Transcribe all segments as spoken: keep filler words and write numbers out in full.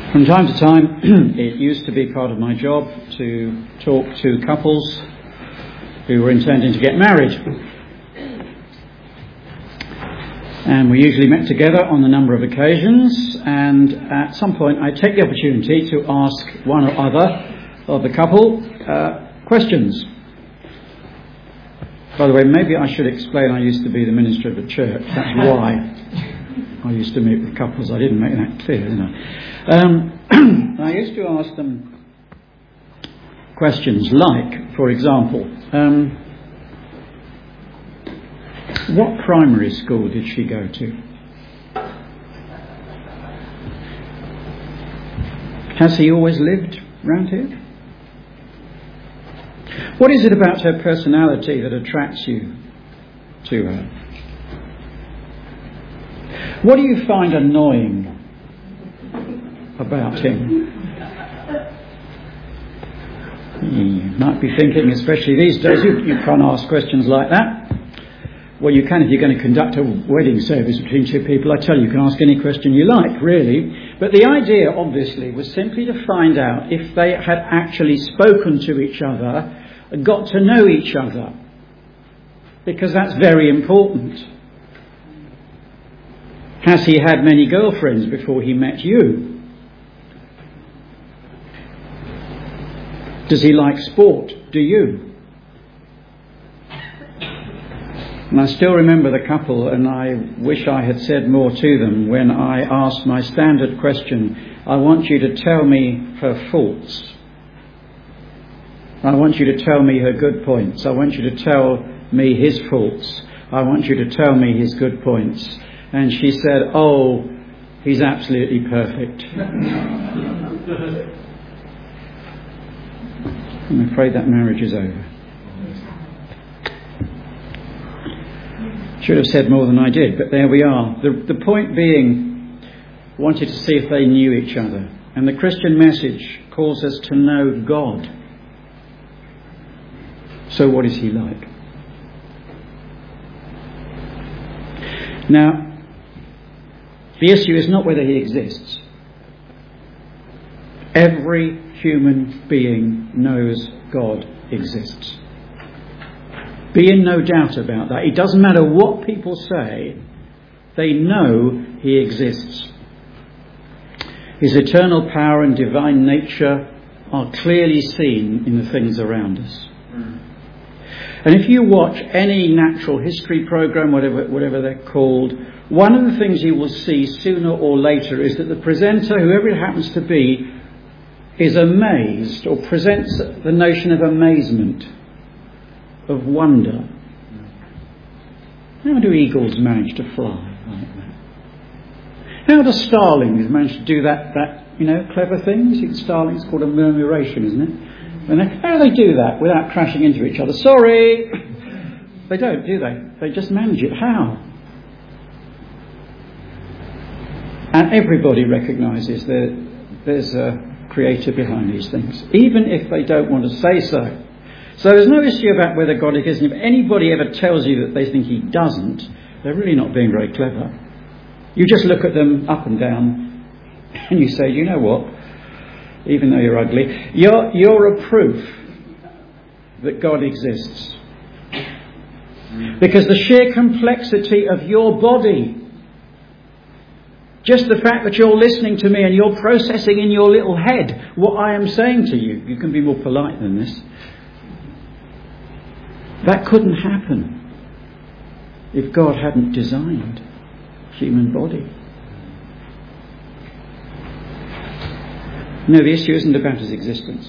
From time to time, it used to be part of my job to talk to couples who were intending to get married. And we usually met together on a number of occasions, and at some point I'd take the opportunity to ask one or other of the couple uh, questions. By the way, maybe I should explain I used to be the minister of the church. That's why I used to meet with couples. I didn't make that clear, did I? Um, I used to ask them questions like, for example, um, what primary school did she go to? Has he always lived round here? What is it about her personality that attracts you to her? What do you find annoying about him? You might be thinking, especially these days, you, you can't ask questions like that. Well, you can if you're going to conduct a wedding service between two people. I tell you, you can ask any question you like, really. But the idea, obviously, was simply to find out if they had actually spoken to each other, got to know each other. Because that's very important. Has he had many girlfriends before he met you? Does he like sport? Do you? And I still remember the couple, and I wish I had said more to them when I asked my standard question, I want you to tell me her faults. I want you to tell me her good points. I want you to tell me his faults. I want you to tell me his good points. And she said, oh, he's absolutely perfect. I'm afraid that marriage is over. Should have said more than I did, but there we are. The, the point being, wanted to see if they knew each other. And the Christian message calls us to know God. So what is he like? Now, the issue is not whether he exists. Every human being knows God exists. Be in no doubt about that. It doesn't matter what people say, they know he exists. His eternal power and divine nature are clearly seen in the things around us. And if you watch any natural history program, whatever, whatever they're called, one of the things you will see sooner or later is that the presenter, whoever it happens to be, is amazed or presents the notion of amazement, of wonder. How do eagles manage to fly like that? How do starlings manage to do that, that you know, clever thing? You see, starlings called a murmuration, isn't it? And they, how do they do that without crashing into each other? Sorry! They don't, do they? They just manage it. How? And everybody recognises that there's a creator behind these things, even if they don't want to say so. So there's no issue about whether God exists. If anybody ever tells you that they think he doesn't, they're really not being very clever. You just look at them up and down and you say, you know what? Even though you're ugly, you're, you're a proof that God exists. Because the sheer complexity of your body, just the fact that you're listening to me and you're processing in your little head what I am saying to you, you can be more polite than this. That couldn't happen if God hadn't designed human body. No, the issue isn't about his existence.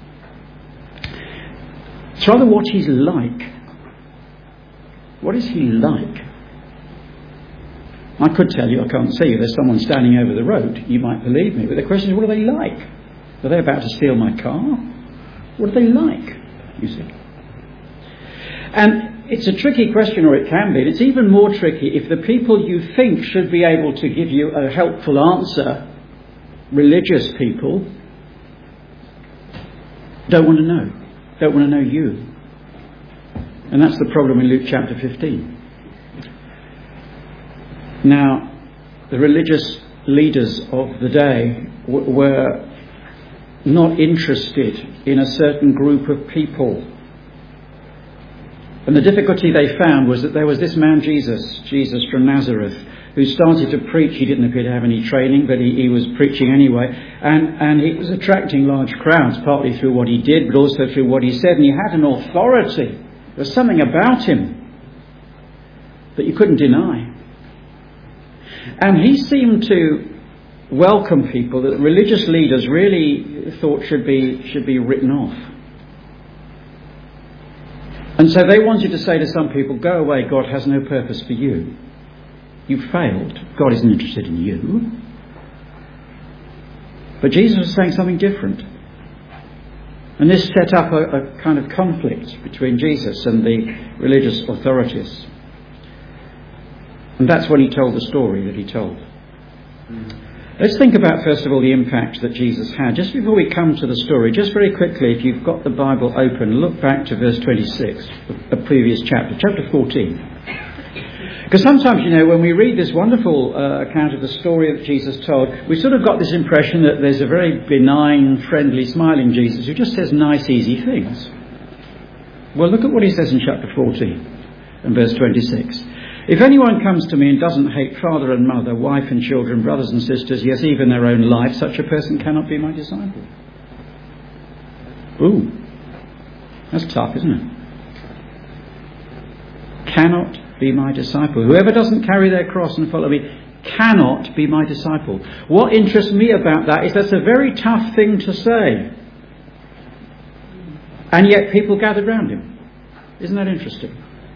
It's rather what he's like. What is he like? I could tell you, I can't see you. There's someone standing over the road. You might believe me. But the question is, what are they like? Are they about to steal my car? What are they like, you see? And it's a tricky question, or it can be. And it's even more tricky if the people you think should be able to give you a helpful answer, religious people, don't want to know. Don't want to know you. And that's the problem in Luke chapter fifteen. Now, the religious leaders of the day w- were not interested in a certain group of people. And the difficulty they found was that there was this man Jesus, Jesus from Nazareth, who started to preach. He didn't appear to have any training, but he, he was preaching anyway. And, and he was attracting large crowds, partly through what he did, but also through what he said. And he had an authority. There was something about him that you couldn't deny. And he seemed to welcome people that religious leaders really thought should be should be written off. And so they wanted to say to some people, go away, God has no purpose for you. You failed. God isn't interested in you. But Jesus was saying something different. And this set up a, a kind of conflict between Jesus and the religious authorities. And that's when he told the story that he told. Let's think about, first of all, the impact that Jesus had. Just before we come to the story, just very quickly, if you've got the Bible open, look back to verse twenty-six, the previous chapter, chapter fourteen. Because sometimes, you know, when we read this wonderful uh, account of the story that Jesus told, we sort of got this impression that there's a very benign, friendly, smiling Jesus who just says nice, easy things. Well, look at what he says in chapter fourteen and verse twenty-six. If anyone comes to me and doesn't hate father and mother, wife and children, brothers and sisters, yes, even their own life, such a person cannot be my disciple. Ooh, that's tough, isn't it? Cannot be my disciple. Whoever doesn't carry their cross and follow me cannot be my disciple. What interests me about that is that's a very tough thing to say. And yet people gathered round him. Isn't that interesting?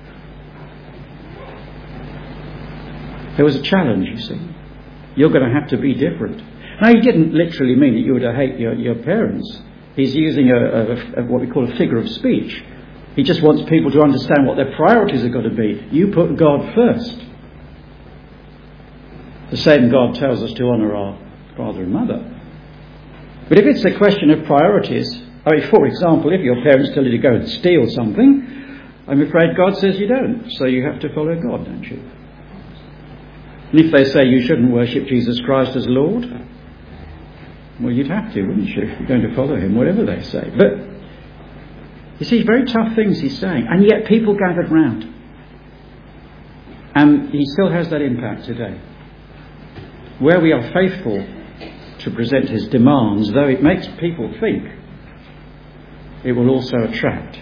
There was a challenge, you see. You're going to have to be different. Now, he didn't literally mean that you were to hate your, your parents. He's using a, a, a, what we call a figure of speech. He just wants people to understand what their priorities are going to be. You put God first. The same God tells us to honour our father and mother. But if it's a question of priorities, I mean, for example, if your parents tell you to go and steal something, I'm afraid God says you don't. So you have to follow God, don't you? And if they say you shouldn't worship Jesus Christ as Lord, well, you'd have to, wouldn't you, if you're going to follow him, whatever they say. But, you see, very tough things he's saying, and yet people gathered round. And he still has that impact today. Where we are faithful to present his demands, though it makes people think, it will also attract.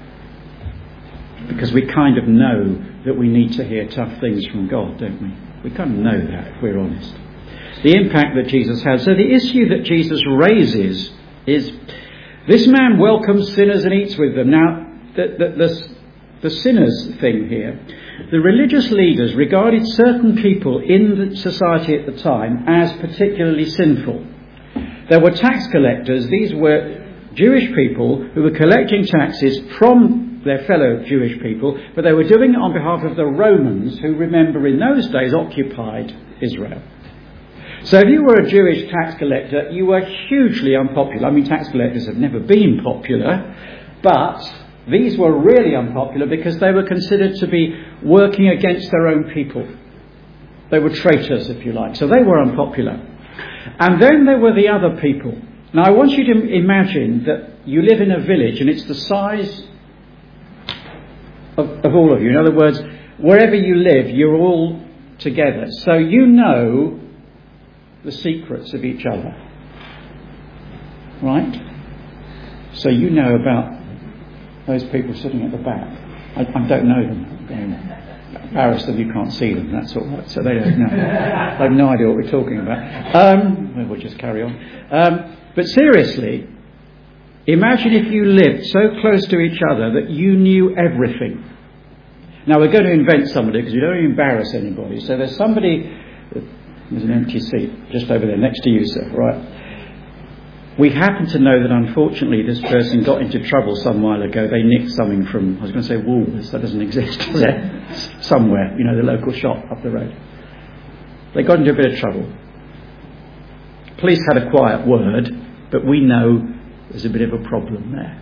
Because we kind of know that we need to hear tough things from God, don't we? We kind of know that, if we're honest. The impact that Jesus has. So the issue that Jesus raises is, this man welcomes sinners and eats with them. Now, the, the, the, the sinners thing here, the religious leaders regarded certain people in the society at the time as particularly sinful. There were tax collectors. These were Jewish people who were collecting taxes from their fellow Jewish people, but they were doing it on behalf of the Romans, who, remember, in those days occupied Israel. So if you were a Jewish tax collector, you were hugely unpopular. I mean, tax collectors have never been popular, but these were really unpopular because they were considered to be working against their own people. They were traitors, if you like. So they were unpopular. And then there were the other people. Now, I want you to imagine that you live in a village and it's the size Of, of all of you. In other words, wherever you live, you're all together. So you know the secrets of each other. Right? So you know about those people sitting at the back. I, I don't know them. I'm embarrassed them, you can't see them. That's all right. So they don't know. They have no idea what we're talking about. Um, well, we'll just carry on. Um, but seriously, imagine if you lived so close to each other that you knew everything. Now, we're going to invent somebody because we don't want to embarrass anybody. So there's somebody, there's an empty seat just over there next to you, sir, right? We happen to know that unfortunately this person got into trouble some while ago. They nicked something from, I was going to say Woolworths, that doesn't exist, does it? Somewhere, you know, the local shop up the road. They got into a bit of trouble. Police had a quiet word, but we know there's a bit of a problem there.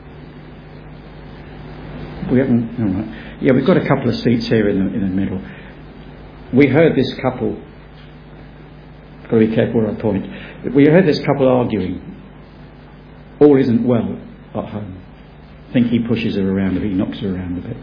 We haven't. All right. Yeah, we've got a couple of seats here in the in the middle. We heard this couple Got to be careful where I point. We heard this couple arguing. All isn't well at home. I think he pushes her around a bit, he knocks her around a bit.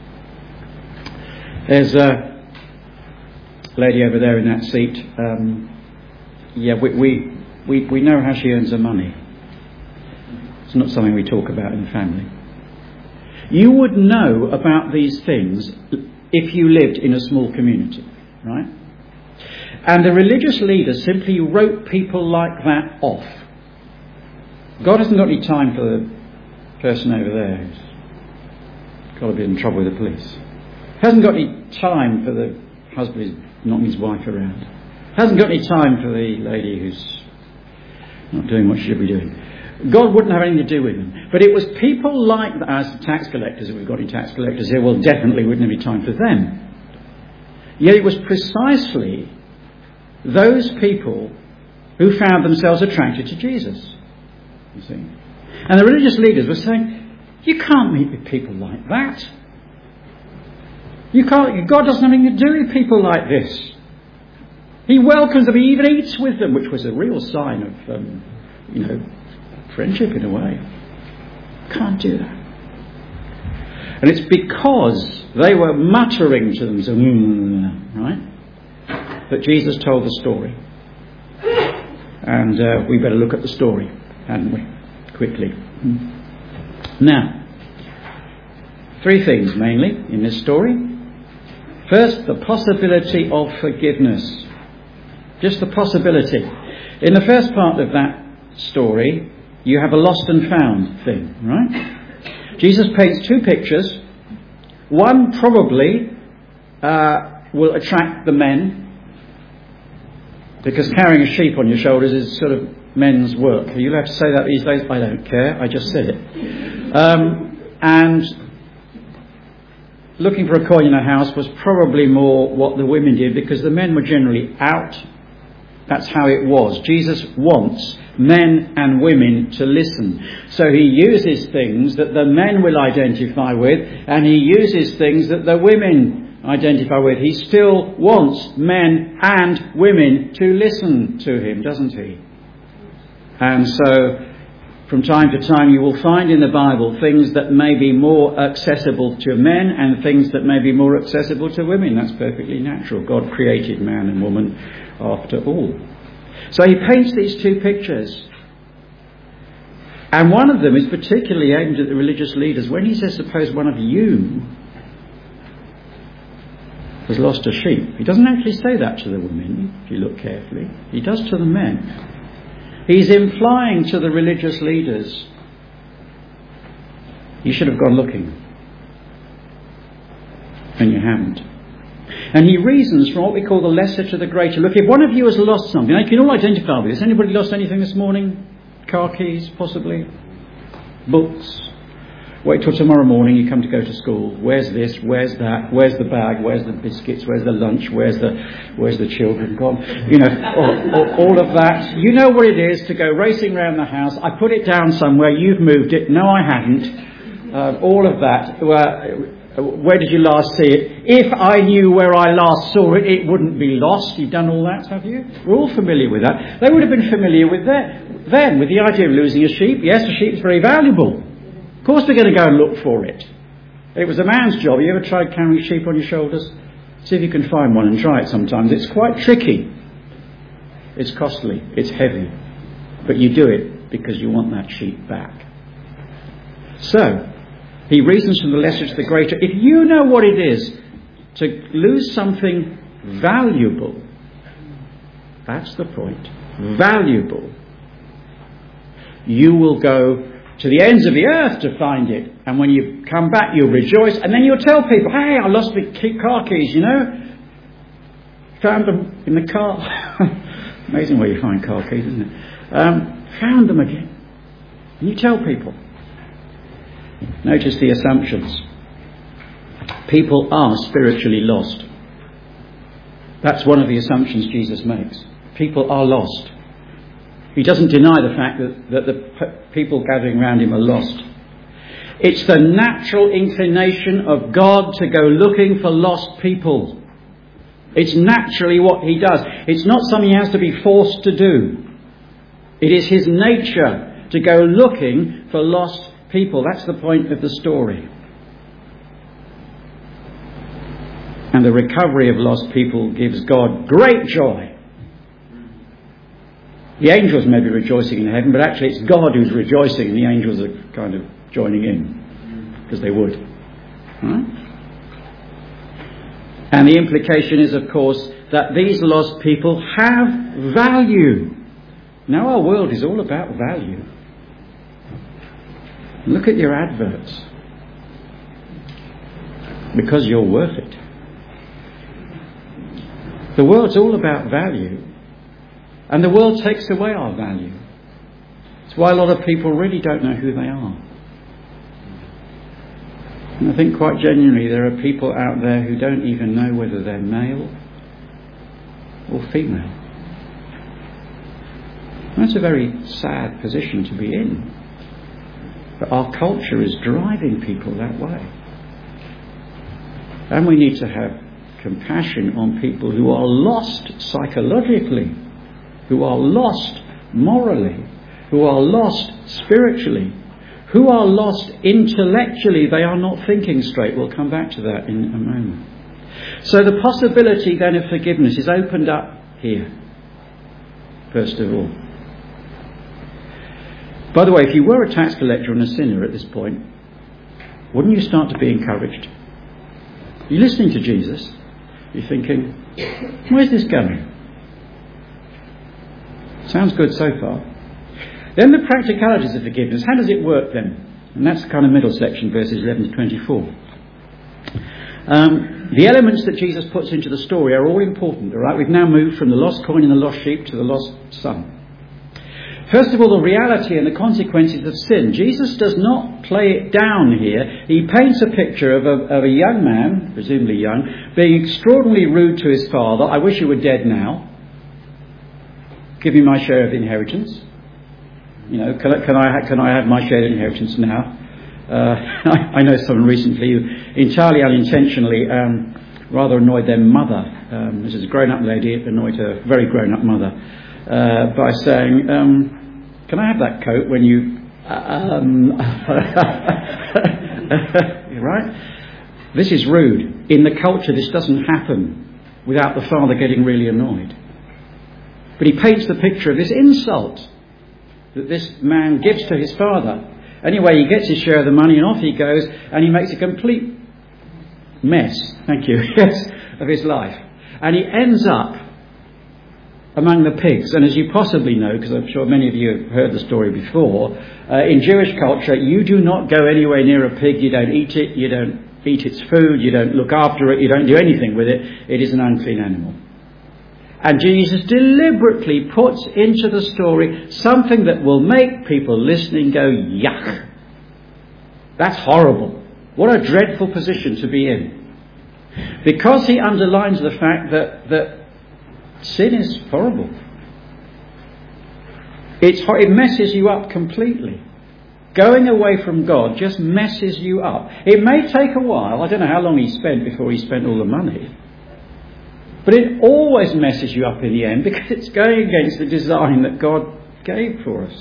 There's a lady over there in that seat. Um, yeah, we, we we we know how she earns her money. It's not something we talk about in the family. You would know about these things if you lived in a small community, right? And the religious leaders simply wrote people like that off. God hasn't got any time for the person over there who's got to be in trouble with the police. Hasn't got any time for the husband who's knocking his wife around. Hasn't got any time for the lady who's not doing what she should be doing. God wouldn't have anything to do with them. But it was people like that, as tax collectors, if we've got any tax collectors here, well, definitely wouldn't have any time for them. Yet it was precisely those people who found themselves attracted to Jesus, you see. And the religious leaders were saying, you can't meet with people like that. You can't, God doesn't have anything to do with people like this. He welcomes them, he even eats with them, which was a real sign of, um, you know, friendship in a way. Can't do that. And it's because they were muttering to themselves, right, that Jesus told the story. And uh, we better look at the story, hadn't we? Quickly. Now, three things mainly in this story. First, the possibility of forgiveness. Just the possibility. In the first part of that story, you have a lost and found thing, right? Jesus paints two pictures. One probably uh, will attract the men, because carrying a sheep on your shoulders is sort of men's work. Are you allowed to say that these days? I don't care. I just said it. Um, and looking for a coin in a house was probably more what the women did, because the men were generally out. That's how it was. Jesus wants men and women to listen. So he uses things that the men will identify with, and he uses things that the women identify with. He still wants men and women to listen to him, doesn't he? And so from time to time you will find in the Bible things that may be more accessible to men and things that may be more accessible to women. That's perfectly natural. God created man and woman after all. So he paints these two pictures. And one of them is particularly aimed at the religious leaders. When he says, suppose one of you has lost a sheep, he doesn't actually say that to the women, if you look carefully. He does to the men. He's implying to the religious leaders, you should have gone looking. And you haven't. And he reasons from what we call the lesser to the greater. Look, if one of you has lost something, you can all identify with this. Anybody lost anything this morning? Car keys, possibly? Books? Wait till tomorrow morning, you come to go to school. Where's this? Where's that? Where's the bag? Where's the biscuits? Where's the lunch? Where's the where's the children gone? You know, all, all, all of that. You know what it is to go racing around the house. I put it down somewhere. You've moved it. No, I haven't. Uh, all of that. Uh, where did you last see it? If I knew where I last saw it, it wouldn't be lost. You've done all that, have you? We're all familiar with that. They would have been familiar with that then, with the idea of losing a sheep. Yes, a sheep's very valuable. Of course we're going to go and look for it. It was a man's job. You ever tried carrying sheep on your shoulders? See if you can find one and try it sometimes. It's quite tricky. It's costly. It's heavy. But you do it because you want that sheep back. So, he reasons from the lesser to the greater. If you know what it is to lose something valuable, that's the point, valuable, you will go to the ends of the earth to find it. And when you come back, you'll rejoice. And then you'll tell people, hey, I lost my car keys, you know. Found them in the car. Amazing where you find car keys, isn't it? Um, found them again. And you tell people. Notice the assumptions. People are spiritually lost. That's one of the assumptions Jesus makes. People are lost. He doesn't deny the fact that, that the p- people gathering around him are lost. It's the natural inclination of God to go looking for lost people. It's naturally what he does. It's not something he has to be forced to do. It is his nature to go looking for lost people. That's the point of the story. And the recovery of lost people gives God great joy. The angels may be rejoicing in heaven, but actually it's God who's rejoicing, and the angels are kind of joining in, because they would. Right? And the implication is, of course, that these lost people have value. Now our world is all about value. Look at your adverts. Because you're worth it. The world's all about value. And the world takes away our value. That's why a lot of people really don't know who they are. And I think quite genuinely there are people out there who don't even know whether they're male or female. That's a very sad position to be in. But our culture is driving people that way. And we need to have compassion on people who are lost psychologically, who are lost morally, who are lost spiritually, who are lost intellectually. They are not thinking straight. We'll come back to that in a moment. So the possibility then of forgiveness is opened up here, first of all. By the way, if you were a tax collector and a sinner at this point, wouldn't you start to be encouraged? You're listening to Jesus. You're thinking, where's this going? Sounds good so far. Then the practicalities of forgiveness. How does it work then? And that's the kind of middle section, verses eleven to twenty-four. Um, the elements that Jesus puts into the story are all important, all right? We've now moved from the lost coin and the lost sheep to the lost son. First of all, the reality and the consequences of sin. Jesus does not play it down here. He paints a picture of a, of a young man, presumably young, being extraordinarily rude to his father. I wish you were dead now. Give me my share of the inheritance. You know, can I, can I, can I have my share of the inheritance now? Uh, I, I know someone recently who entirely unintentionally um, rather annoyed their mother. Um, this is a grown-up lady, annoyed her very grown-up mother uh, by saying, um, can I have that coat when you... Um, right? This is rude. In the culture, this doesn't happen without the father getting really annoyed. But he paints the picture of this insult that this man gives to his father. Anyway, he gets his share of the money and off he goes, and he makes a complete mess, thank you, yes, of his life. And he ends up among the pigs. And as you possibly know, because I'm sure many of you have heard the story before, uh, in Jewish culture, you do not go anywhere near a pig. You don't eat it, you don't eat its food, you don't look after it, you don't do anything with it. It is an unclean animal. And Jesus deliberately puts into the story something that will make people listening go, yuck. That's horrible. What a dreadful position to be in. Because he underlines the fact that, that sin is horrible. It's, it messes you up completely. Going away from God just messes you up. It may take a while. I don't know how long he spent before he spent all the money. But it always messes you up in the end because it's going against the design that God gave for us.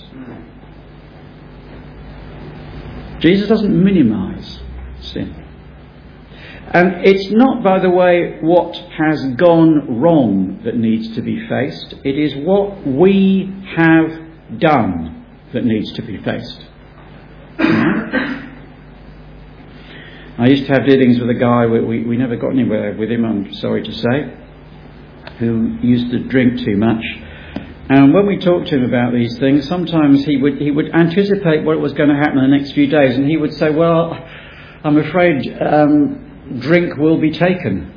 Jesus doesn't minimise sin. And it's not, by the way, what has gone wrong that needs to be faced. It is what we have done that needs to be faced. I used to have dealings with a guy, we, we never got anywhere with him, I'm sorry to say, who used to drink too much. And when we talked to him about these things, sometimes he would he would anticipate what was going to happen in the next few days, and he would say, well, I'm afraid um, drink will be taken.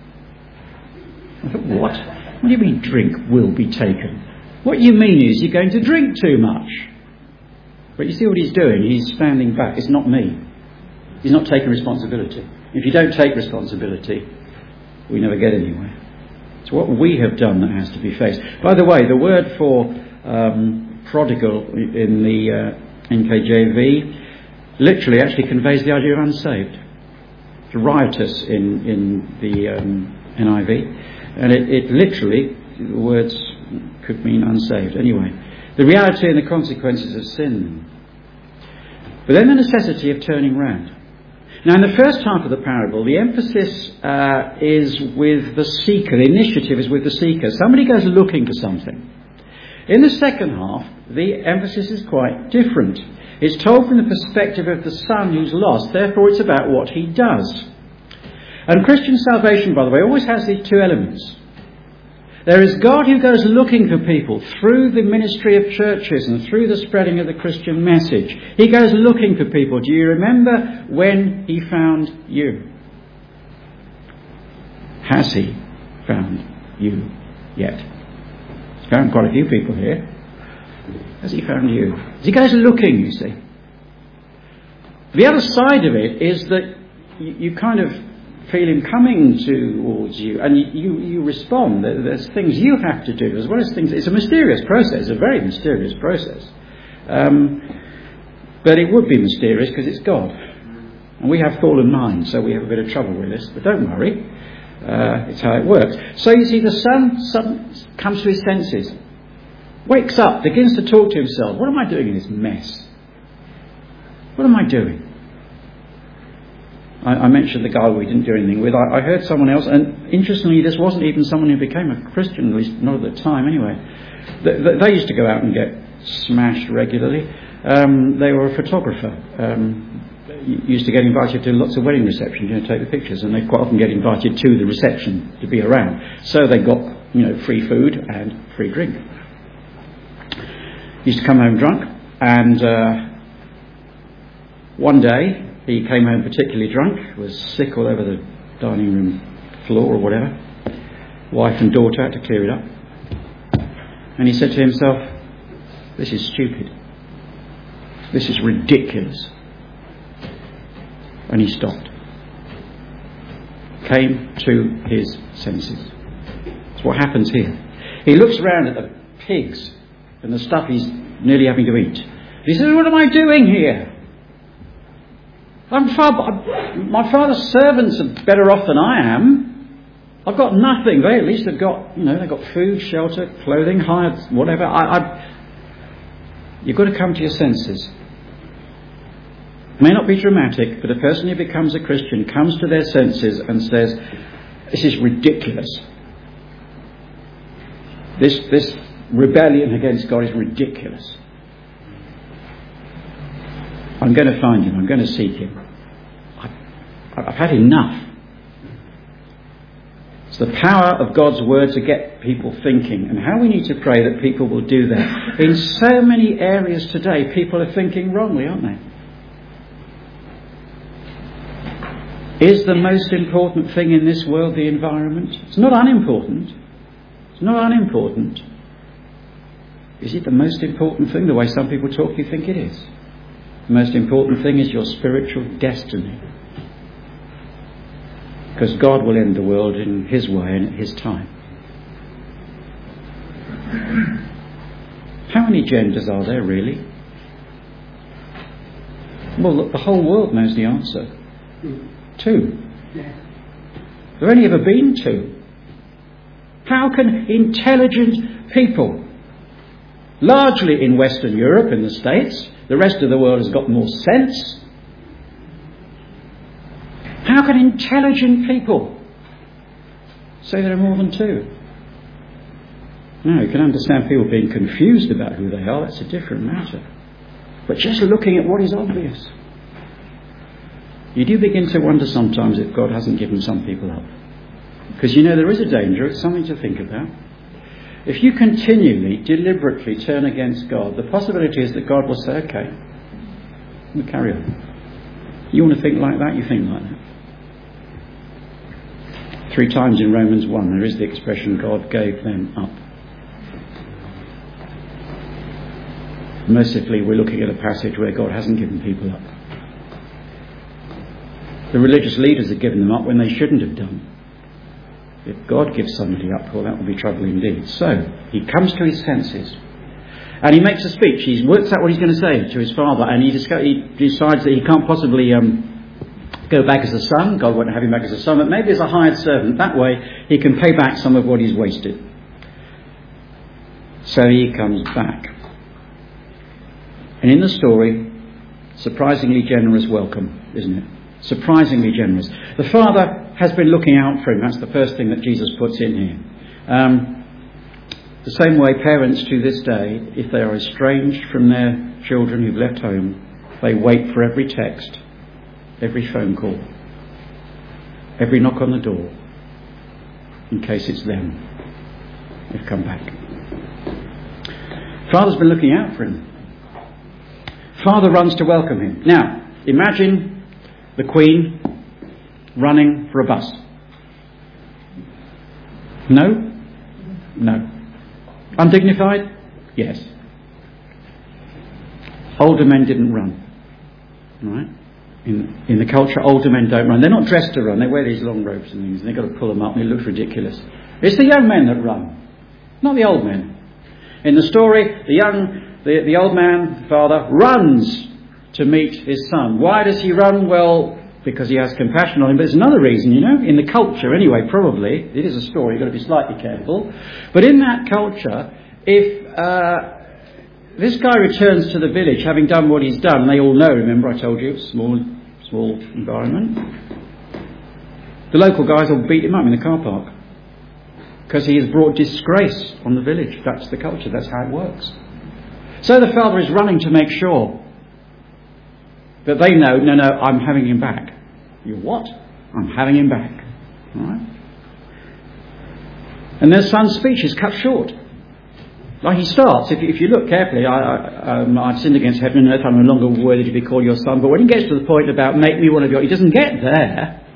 I thought, what? What do you mean drink will be taken? What you mean is you're going to drink too much. But you see what he's doing? He's standing back. It's not me. He's not taking responsibility. If you don't take responsibility, we never get anywhere. It's what we have done that has to be faced. By the way, the word for um, prodigal in the uh, N K J V literally actually conveys the idea of unsaved. It's riotous in, in the um, N I V. And it, it literally, the words could mean unsaved. Anyway, the reality and the consequences of sin. But then the necessity of turning round. Now, in the first half of the parable, the emphasis uh, is with the seeker. The initiative is with the seeker. Somebody goes looking for something. In the second half, the emphasis is quite different. It's told from the perspective of the son who's lost. Therefore, it's about what he does. And Christian salvation, by the way, always has these two elements. There is God who goes looking for people through the ministry of churches and through the spreading of the Christian message. He goes looking for people. Do you remember when he found you? Has he found you yet? He's found quite a few people here. Has he found you? He goes looking, you see. The other side of it is that you, you kind of feel him coming towards you, and you, you, you respond. There's things you have to do as well as things. It's a mysterious process, a very mysterious process. Um, but it would be mysterious because it's God. And we have fallen minds, so we have a bit of trouble with this. But don't worry, uh, it's how it works. So you see, the son, son comes to his senses, wakes up, begins to talk to himself. What am I doing in this mess? What am I doing? I mentioned the guy we didn't do anything with. I, I heard someone else, and interestingly, this wasn't even someone who became a Christian, at least not at the time anyway. They, they used to go out and get smashed regularly. Um, they were a photographer. Um, used to get invited to lots of wedding receptions, you know, take the pictures, and they quite often get invited to the reception to be around. So they got, you know, free food and free drink. Used to come home drunk, and uh, one day, he came home particularly drunk, was sick all over the dining room floor or whatever. Wife and daughter had to clear it up. And he said to himself, this is stupid. This is ridiculous. And he stopped. Came to his senses. That's what happens here. He looks around at the pigs and the stuff he's nearly having to eat. He says, what am I doing here? I'm far, my father's servants are better off than I am. I've got nothing. They at least have got, you know, they've got food, shelter, clothing, hired, whatever. I, I, you've got to come to your senses. It may not be dramatic, but a person who becomes a Christian comes to their senses and says, this is ridiculous. This, this rebellion against God is ridiculous. I'm going to find him. I'm going to seek him. I've, I've had enough. It's the power of God's word to get people thinking, and how we need to pray that people will do that. In so many areas today, people are thinking wrongly, aren't they? Is the most important thing in this world the environment? It's not unimportant. It's not unimportant. Is it the most important thing? The way some people talk, you think it is. The most important thing is your spiritual destiny. Because God will end the world in his way and at his time. How many genders are there really? Well, look, the whole world knows the answer. Two. There have only ever been two. How can intelligent people, largely in Western Europe and the States, the rest of the world has got more sense. How can intelligent people say there are more than two? No, you can understand people being confused about who they are. That's a different matter. But just looking at what is obvious, you do begin to wonder sometimes if God hasn't given some people up. Because you know there is a danger. It's something to think about. If you continually, deliberately turn against God, the possibility is that God will say, okay, we'll carry on. You want to think like that? You think like that. Three times in Romans one, there is the expression, God gave them up. Mercifully, we're looking at a passage where God hasn't given people up. The religious leaders have given them up when they shouldn't have done. If God gives somebody up, well, that will be trouble indeed. So, he comes to his senses. And he makes a speech. He works out what he's going to say to his father. And he, disco- he decides that he can't possibly um, go back as a son. God won't have him back as a son, but maybe as a hired servant. That way he can pay back some of what he's wasted. So he comes back. And in the story, surprisingly generous welcome, isn't it? Surprisingly generous. The Father has been looking out for him. That's the first thing that Jesus puts in here. Um, the same way parents to this day, if they are estranged from their children who've left home, they wait for every text, every phone call, every knock on the door, in case it's them. They've come back. Father's been looking out for him. Father runs to welcome him. Now, imagine the Queen running for a bus. No? No. Undignified? Yes. Older men didn't run. Right? In, in the culture, older men don't run. They're not dressed to run. They wear these long robes and things, and they've got to pull them up, and it looks ridiculous. It's the young men that run, not the old men. In the story, the young, the, the old man, the father, runs to meet his son. Why does he run? Well, because he has compassion on him. But there's another reason, you know, in the culture anyway, probably. It is a story, you've got to be slightly careful. But in that culture, if uh, this guy returns to the village having done what he's done, they all know, remember I told you, small, small environment, the local guys will beat him up in the car park. Because he has brought disgrace on the village. That's the culture. That's how it works. So the father is running to make sure that they know, no, no, I'm having him back. You what? I'm having him back. All right? And their son's speech is cut short. Like he starts, if you, if you look carefully, I, I, um, I've sinned against heaven and earth, I'm no longer worthy to be called your son. But when he gets to the point about make me one of your, he doesn't get there.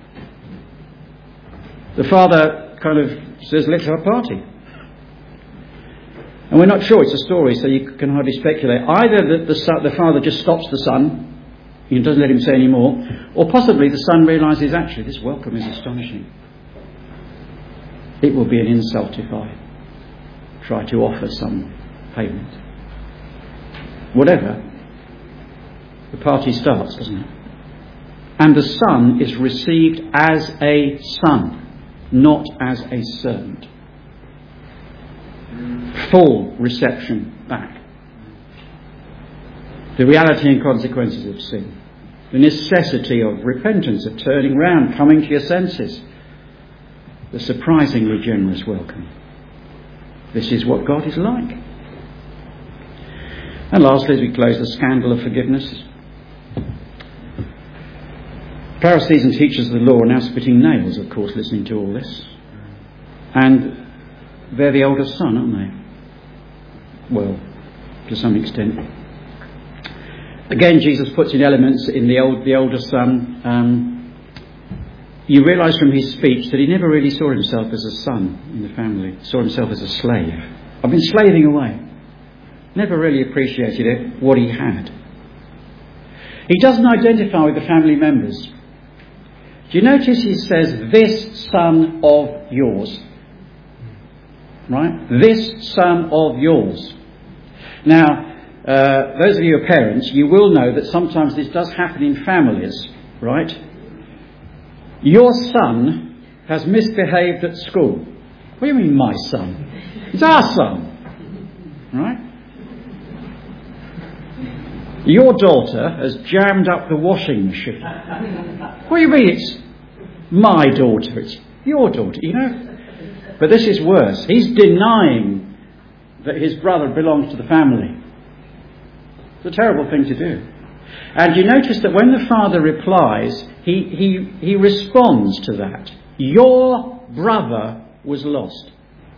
The father kind of says, let's have a party. And we're not sure, it's a story, so you can hardly speculate. Either that the, son, the father just stops the son, and doesn't let him say any more, or possibly the son realises, actually, this welcome is astonishing. It will be an insult if I try to offer some payment. Whatever, the party starts, doesn't it? And the son is received as a son, not as a servant. Full reception back. The reality and consequences of sin. The necessity of repentance, of turning round, coming to your senses. The surprisingly generous welcome. This is what God is like. And lastly, as we close, the scandal of forgiveness. Pharisees and teachers of the law are now spitting nails, of course, listening to all this. And they're the older son, aren't they? Well, to some extent. Again, Jesus puts in elements in the old, the older son. Um, you realise from his speech that he never really saw himself as a son in the family. He saw himself as a slave. I've been slaving away. Never really appreciated it, what he had. He doesn't identify with the family members. Do you notice he says, this son of yours? Right? This son of yours. Now, uh, those of you who are parents, you will know that sometimes this does happen in families, right? Your son has misbehaved at school. What do you mean, my son? It's our son. Right? Your daughter has jammed up the washing machine. What do you mean it's my daughter? It's your daughter, you know? But this is worse. He's denying that his brother belongs to the family. It's a terrible thing to do. And you notice that when the father replies, he, he, he responds to that. Your brother was lost.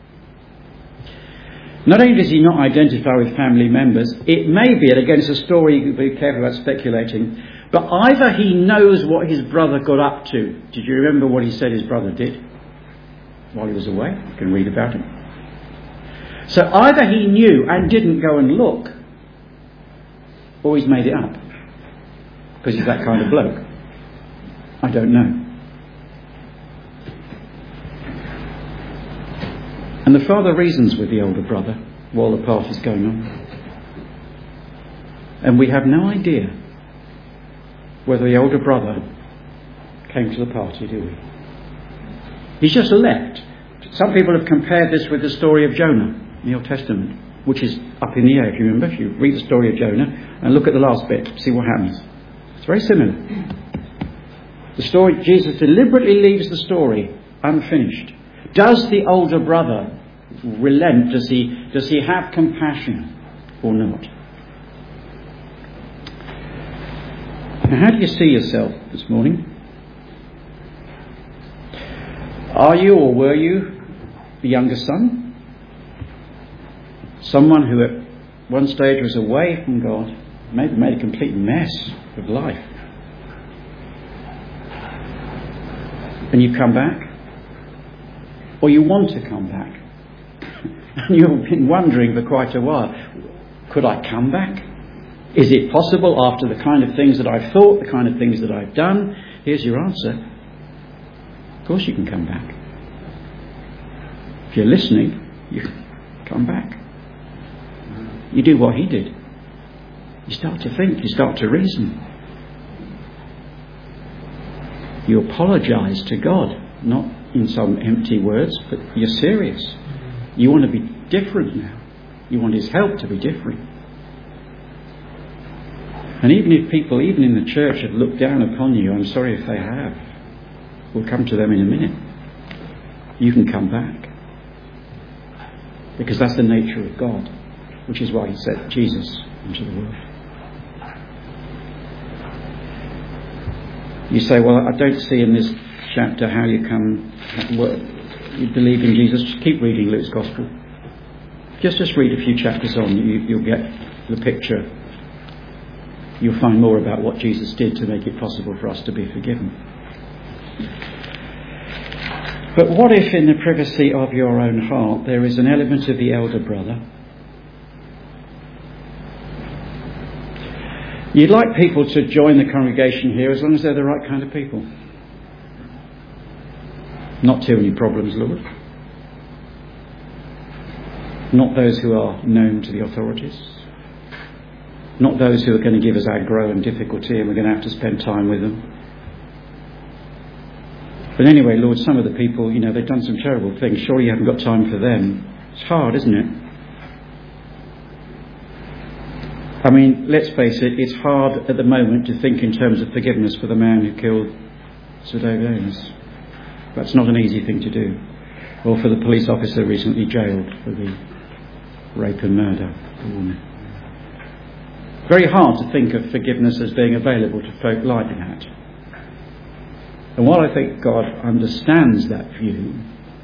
Not only does he not identify with family members, it may be, and again it's a story, you can be careful about speculating, but either he knows what his brother got up to. Did you remember what he said his brother did while he was away? You can read about it. So either he knew and didn't go and look, or he's made it up, because he's that kind of bloke. I don't know. And the father reasons with the older brother while the party's going on. And we have no idea whether the older brother came to the party, do we? He's just left. Some people have compared this with the story of Jonah in the Old Testament, which is up in the air, if you remember. If you read the story of Jonah and look at the last bit, see what happens. It's very similar. The story, Jesus deliberately leaves the story unfinished. Does the older brother relent? Does he, does he have compassion or not? Now, how do you see yourself this morning? Are you or were you the younger son? Someone who at one stage was away from God, maybe made a complete mess of life. And you come back? Or you want to come back? And you've been wondering for quite a while, could I come back? Is it possible after the kind of things that I've thought, the kind of things that I've done? Here's your answer. Of course you can come back. If you're listening, you come back. You do what he did. You start to think, you start to reason. You apologise to God, not in some empty words, but you're serious. You want to be different now. You want his help to be different. And even if people, even in the church, have looked down upon you, I'm sorry if they have. We'll come to them in a minute. You can come back. Because that's the nature of God, which is why he sent Jesus into the world. You say, well, I don't see in this chapter how you come, well, you believe in Jesus. Just keep reading Luke's Gospel. Just just read a few chapters on, you, you'll get the picture. You'll find more about what Jesus did to make it possible for us to be forgiven. But what if in the privacy of your own heart there is an element of the elder brother? You'd like people to join the congregation here as long as they're the right kind of people. Not too many problems, Lord. Not those who are known to the authorities. Not those who are going to give us aggro and difficulty and we're going to have to spend time with them. But anyway, Lord, some of the people, you know, they've done some terrible things. Surely you haven't got time for them. It's hard, isn't it? I mean, let's face it, it's hard at the moment to think in terms of forgiveness for the man who killed Sir David Ames. That's not an easy thing to do. Or for the police officer recently jailed for the rape and murder of the woman. Very hard to think of forgiveness as being available to folk like that. And while I think God understands that view,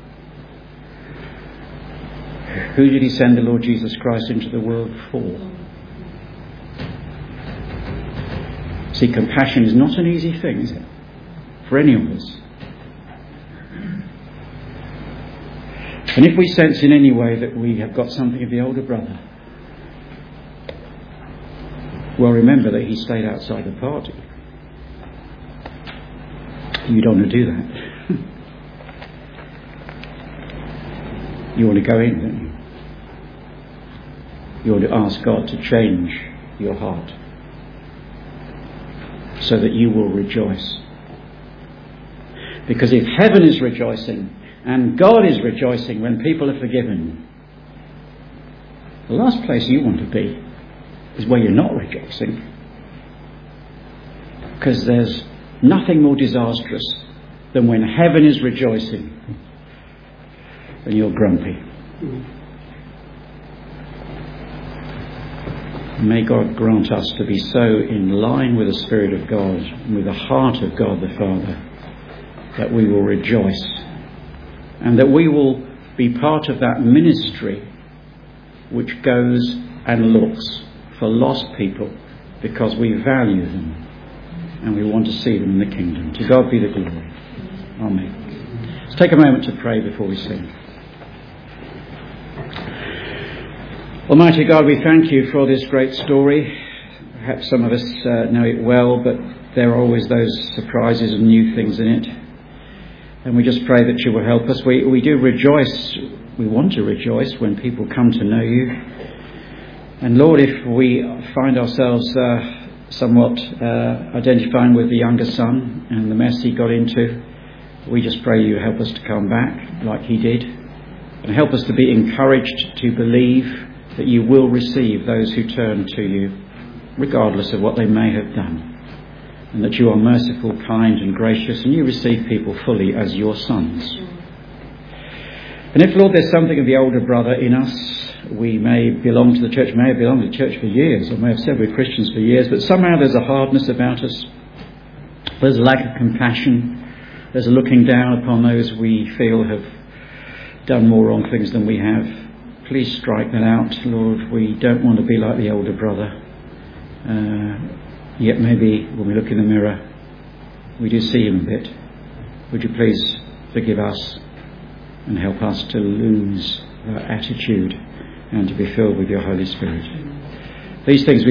who did he send the Lord Jesus Christ into the world for? See, compassion is not an easy thing, is it? For any of us. And if we sense in any way that we have got something of the older brother, well, remember that he stayed outside the party. You don't want to do that. You want to go in, don't you? You want to ask God to change your heart so that you will rejoice. Because if heaven is rejoicing and God is rejoicing when people are forgiven, the last place you want to be is where you're not rejoicing. Because there's nothing more disastrous than when heaven is rejoicing and you're grumpy. May God grant us to be so in line with the Spirit of God and with the heart of God the Father that we will rejoice and that we will be part of that ministry which goes and looks for lost people because we value them and we want to see them in the kingdom. To God be the glory. Amen. Let's take a moment to pray before we sing. Almighty God, we thank you for this great story. Perhaps some of us uh, know it well, but there are always those surprises and new things in it. And we just pray that you will help us. We, we do rejoice, we want to rejoice when people come to know you. And Lord, if we find ourselves uh, somewhat uh, identifying with the younger son and the mess he got into. We just pray you help us to come back like he did, and help us to be encouraged to believe that you will receive those who turn to you, regardless of what they may have done, and that you are merciful, kind and gracious, and you receive people fully as your sons. And if, Lord, there's something of the older brother in us, we may belong to the church, may have belonged to the church for years, or may have said we're Christians for years, but somehow there's a hardness about us. There's a lack of compassion. There's a looking down upon those we feel have done more wrong things than we have. Please strike that out, Lord. We don't want to be like the older brother. Uh, yet maybe when we look in the mirror, we do see him a bit. Would you please forgive us and help us to lose that attitude and to be filled with your Holy Spirit. These things we